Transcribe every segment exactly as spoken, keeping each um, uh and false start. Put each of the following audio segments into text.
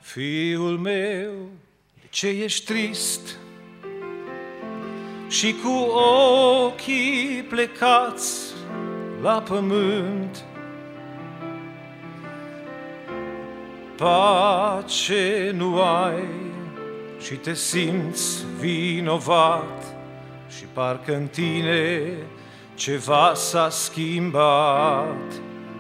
Fiul meu, de ce ești trist și cu ochii plecați la pământ? Pace nu ai și te simți vinovat și parcă în tine ceva s-a schimbat.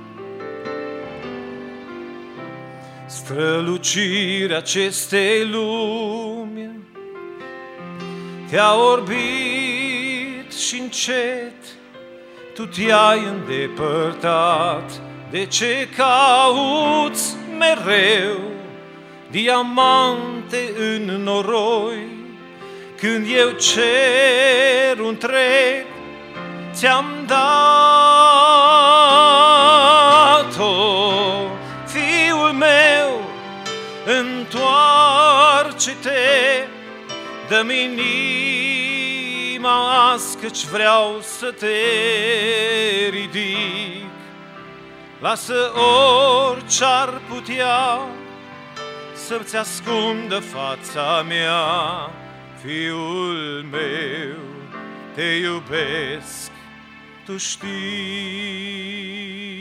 Strălucirea acestei lumi te-a orbit și încet tu te-ai îndepărtat. De ce cauți mereu diamante în noroi, când eu cerul întreg ți-am dat-o? Fiul meu, întoarce-te, dă-mi inima azi, căci vreau să te ridic. Lasă orice-ar putea să-ți ascundă fața mea. Fiul meu, te iubesc, tu știi.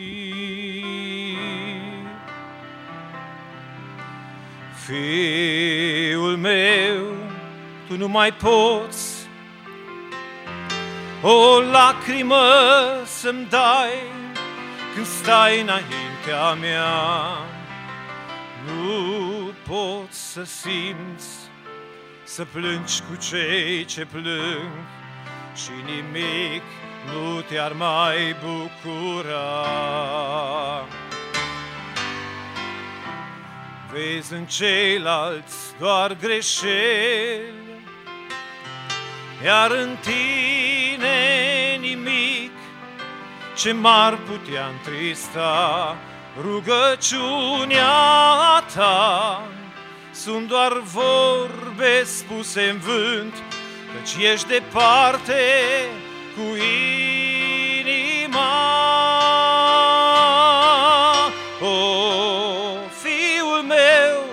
Fiul meu, tu nu mai poți o lacrimă să-mi dai când stai înaintea mea. Nu poți să simți, să plângi cu cei ce plâng și nimic nu te-ar mai bucura. Vezi în ceilalți doar greșeli, iar în tine nimic ce m-ar putea întrista. Rugăciunea ta sunt doar vorbe spuse în vânt, căci ești departe cu inima. O, fiul meu,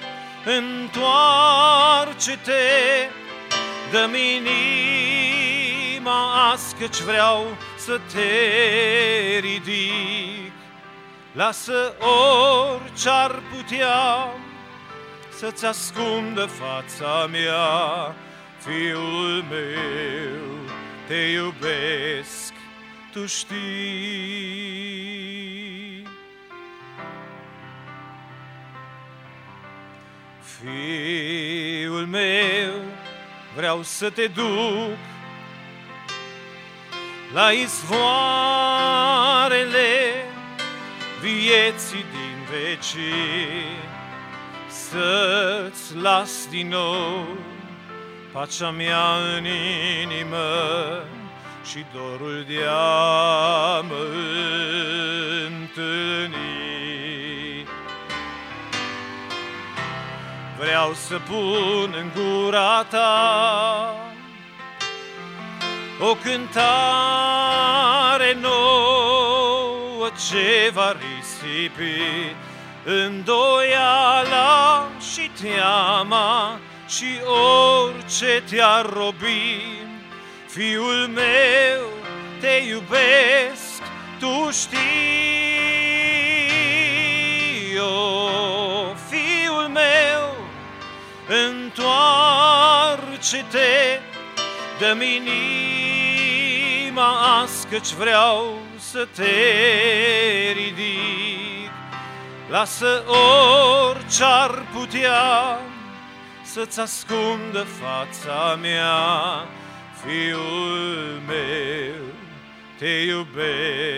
întoarce-te, dă-mi inima azi, căci vreau să te ridic. Lasă orice-ar putea să-ți ascundă fața mea. Fiul meu, te iubesc, tu știi. Fiul meu, vreau să te duc la izvoarele vieții din vecii, să-ți las din nou pacea mea în inimă și dorul de-a mă întâlni. Vreau să pun în gura ta o cântare nouă ce va risipi îndoiala și teama și orice te-ar robi. Fiul meu, te iubesc, tu știi. O, fiul meu, întoarce-te, dă-mi inima azi, căci vreau să te ridic. Lasă orice-ar putea să-ți ascundă fața mea. Fiul meu, te iubesc.